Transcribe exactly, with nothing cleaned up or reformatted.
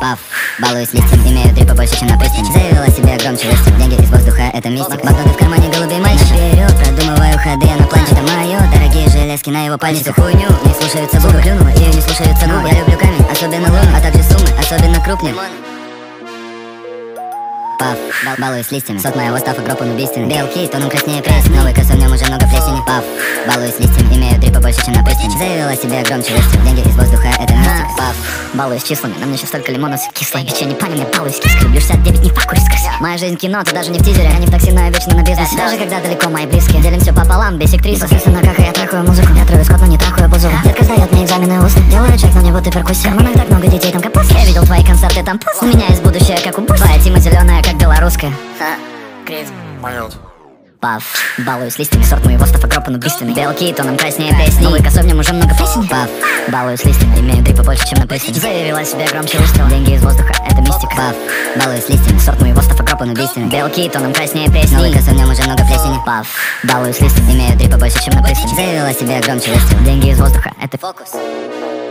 Паф, балуюсь листьем, имею дрипа больше, чем на пристани. Заявила себе громче листьем, деньги из воздуха, это мистика. Банкноты в кармане, голубей мальчик. Вперед, продумываю ходы, я на планче, это мое. Дорогие железки на его пальчиках. Хуйню, не слушаются губы, клюнула, ее не слушаются губы. Я люблю камень, особенно луну, а также суммы, особенно крупные. Паф, бал балуюсь листьями. Сот моего стафа гропан убийственный. Белки, тоном краснее пресс. Новый косой, в нем уже много плесени. Паф, балуюсь листьями. Имею дрипа больше, чем на пристани. Заявила себе громче листьем. Деньги из воздуха, это мистика. Паф, балуюсь числами. На мне сейчас столько лимонов кислое. Печенье, паня, я балуюсь киской. Люблю шестьдесят девять, не факури скрысь. Моя жизнь кино, ты даже не в тизере. Я не в такси, но я вечно на бизнесе. Даже когда далеко мои близкие. Делим все пополам, без актрисы. Соответственно, как и я трахаю музыку. Я трою скот, но не трахаю бузу. Детка сдает мне экзамены устно. Делаю чек, но мне вот и перкуссия. В так много детей, там капуст. Я видел твои концерты, там пуст. У меня есть будущее, как у Бусь. Твоя тима зеленая, как белорусская. Крис. Паф, балуюсь листьями, сорт моего стафа гропан убийственный. Белки, тоном краснее песни. Новый косой, в нем уже много плесени. Паф, балуюсь листьями, имею дрипа больше, чем на пристани. Заявила себе громче выстрел. Деньги из воздуха, это мистика. Паф, балуюсь листьями, сорт моего стафа гропан убийственный. Белки, тоном краснее песни. Новый косой, в нем уже много плесени. Паф, балуюсь листьями, имею дрипа больше, чем на пристани. Заявила себе громче выстрел. Деньги из воздуха, это фокус.